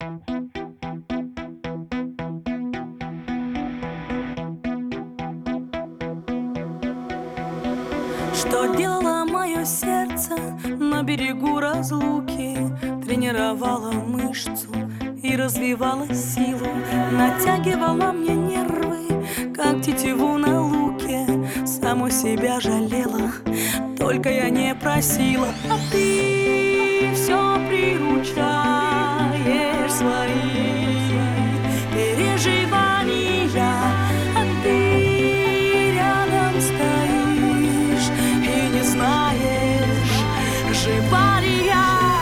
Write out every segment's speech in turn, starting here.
Что делало мое сердце на берегу разлуки? Тренировала мышцу и развивала силу, натягивала мне нервы, как тетиву на луке. Саму себя жалела, только я не просила. А ты все приручаешь свои переживания, а ты рядом стоишь и не знаешь, жива ли я.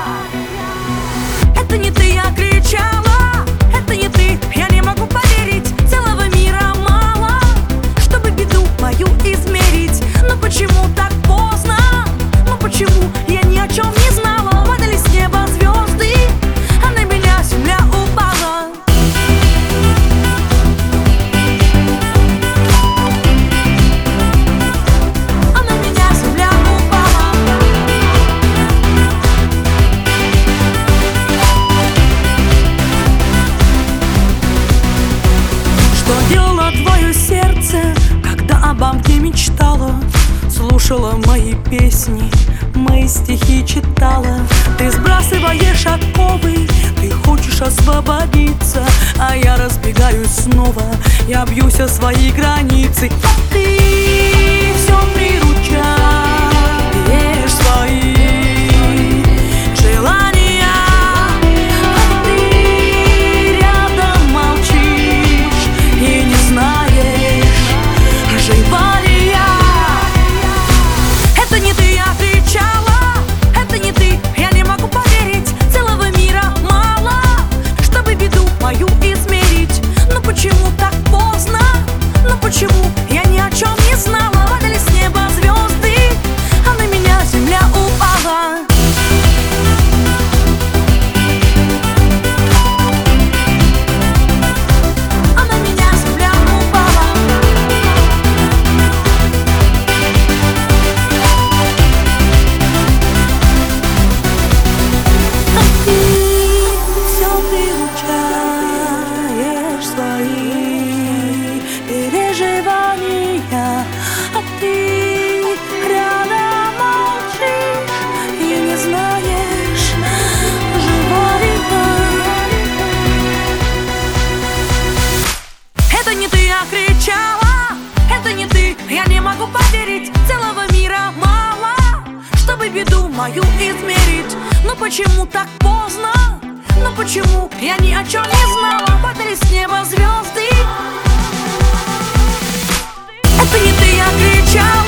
Это не ты, я кричала, это не ты, я не могу поверить. Целого мира мало, чтобы беду мою измерить. Но почему так поздно? Ну почему я ни о чем не знала? Падали с неба звезды, а на меня земля упала. А на меня земля упала. Что делало твое сердце, когда обо мне мечтала? Слушала мои песни, мои стихи читала. Ты сбрасываешь оковы, ты хочешь освободиться, а я разбегаюсь снова, я бьюсь о свои границы. А ты все приручаешь свои желания, а ты рядом молчишь и не знаешь, жива ли я. Это не ты, я кричала, это не ты, я не могу поверить. Целого мира мало, чтобы беду мою измерить. Но почему так поздно? Но почему я ни о чем не знала? Падали с неба звезды, а на меня земля упала. А на меня земля упала. А ты все приручаешь свои переживания, а ты рядом молчишь и не знаешь, жива ли я. Это не ты, я кричала, это не ты, я не могу поверить. Целого мира мало, чтобы беду мою измерить. Но почему так поздно? Но почему я ни о чем не знала? Падали с неба звезды. Это не ты, я кричала.